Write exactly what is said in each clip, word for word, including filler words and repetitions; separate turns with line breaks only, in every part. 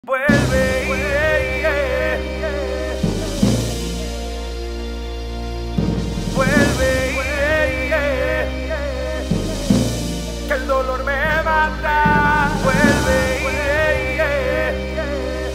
Vuelve, yeah, yeah, yeah. Vuelve, yeah, yeah, yeah. Que el dolor me mata. Vuelve, yeah, yeah, yeah.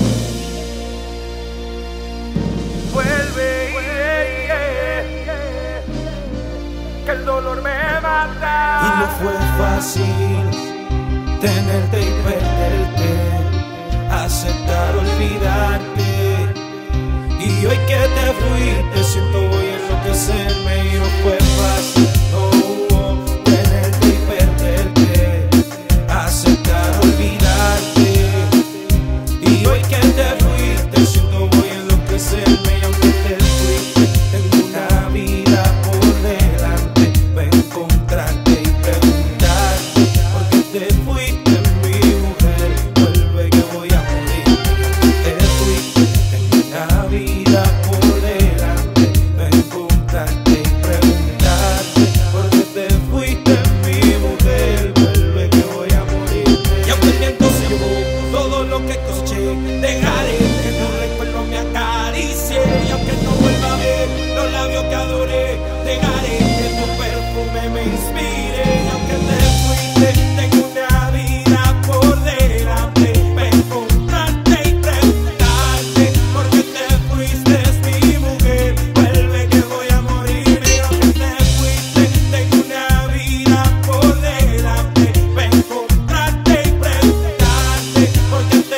Vuelve, yeah, yeah, yeah. Que el dolor me mata.
Y no fue fácil tenerte y perderte, aceptar olvidarte. Y hoy que te fuiste siento voy a enloquecerme. Y no fue fácil, no, tenerte y perderte, aceptar olvidarte. Y hoy que te fuiste siento voy a enloquecerme. Y aunque te fuiste tengo una vida por delante, voy a encontrarte y preguntarte por qué te fuiste. Dejaré que tu recuerdo me acaricie, y aunque no vuelva a ver los labios que adoré, dejaré que tu perfume me inspire. Y aunque te fuiste tengo una vida por delante, para encontrarte y preguntarte por qué te fuiste, es mi mujer, vuelve que voy a morirme. Y aunque te fuiste tengo una vida por delante, para encontrarte y preguntarte por qué te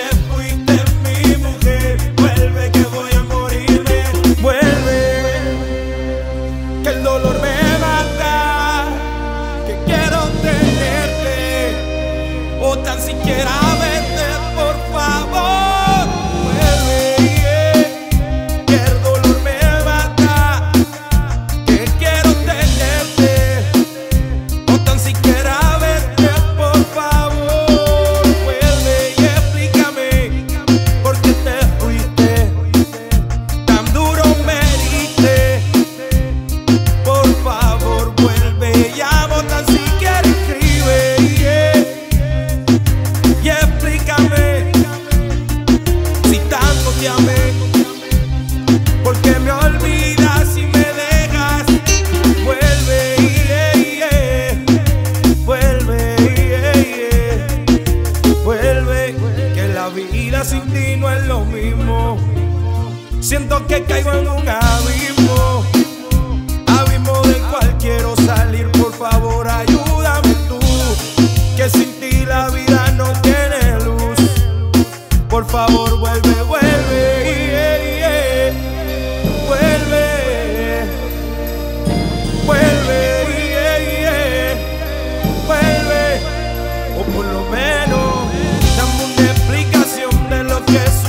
tan siquiera verte, por favor, vuelve, yeah, que el dolor me mata, que quiero tenerte, o tan siquiera verte, por favor, vuelve y explícame por qué te fuiste, tan duro me heriste, por favor, vuelve, llamo tan siquiera escribe, yeah. Y explícame si tanto te amé, porque me olvidas y me dejas. Vuelve, yeah, yeah. Vuelve, yeah, yeah. Vuelve, que la vida sin ti no es lo mismo. Siento que caigo en un abismo, abismo del cual quiero salir. Por favor, ayúdame tú, que sin ti la vida no tiene luz. Por favor, vuelve, vuelve, yeah, yeah. Vuelve, vuelve, yeah, yeah. Vuelve, o por lo menos dame una explicación de lo que es.